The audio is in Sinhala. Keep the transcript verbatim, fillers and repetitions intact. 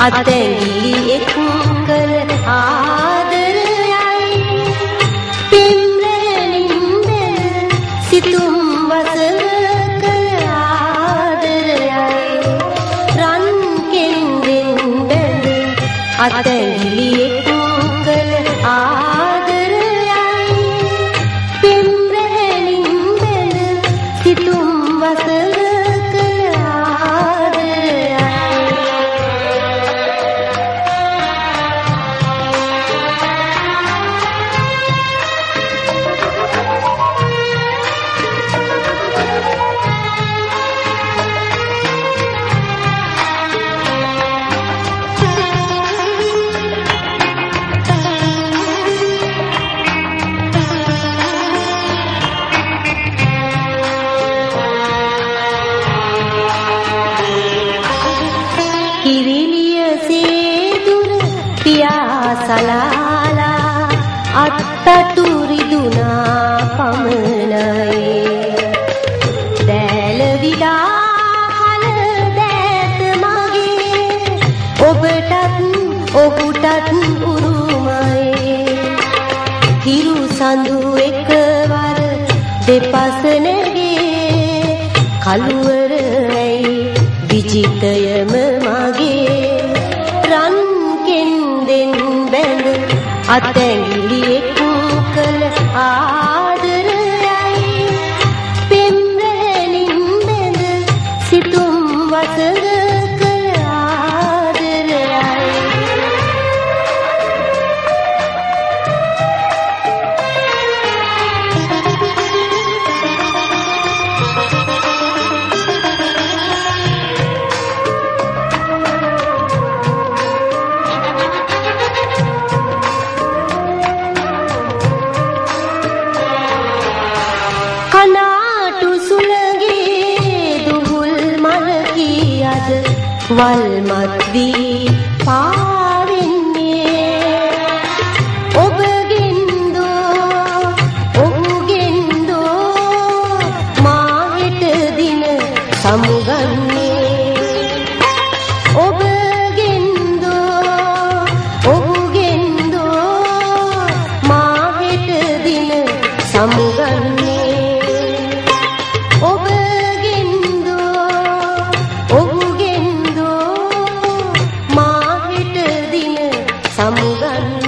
අතැඟිලි එක් කළ ආදරයයි පිම්රැලින් බැල සිතුම් වසර කළ ආදරයයි රන් කෙන්දෙන් බැඳ අතැඟිලි එක් කළ ආදරයයි පිම්රැලින් බැඳ සිතුම් වසර සලාලා අත්තටුරිදුනා පමණයි දැල විඩාහල දැත මගේ ඔබටත් ඔහුටත් උරුමයි හිරු සඳු එකවර දෙපස නැගේ කළුවරයි විජිතයම මගේ රන් කෙන්දෙන් බැඳ අතැඟිලි එක් කළ ආදරයයි පිම්රැලින් බැඳ සිතුම් වසර කළ ආදරයයි කනාටු සුළගේ දුහුල් මලකී අද වල්මත් වී පාවෙන්නේ ඔබගෙන්දෝ ඔහුගෙන්දෝ මා හෙට දින සමුගන්නේ ඔබගෙන්දෝ ඔහුගෙන්දෝ මා හෙට දින සමුගන්නේ සමුගන්න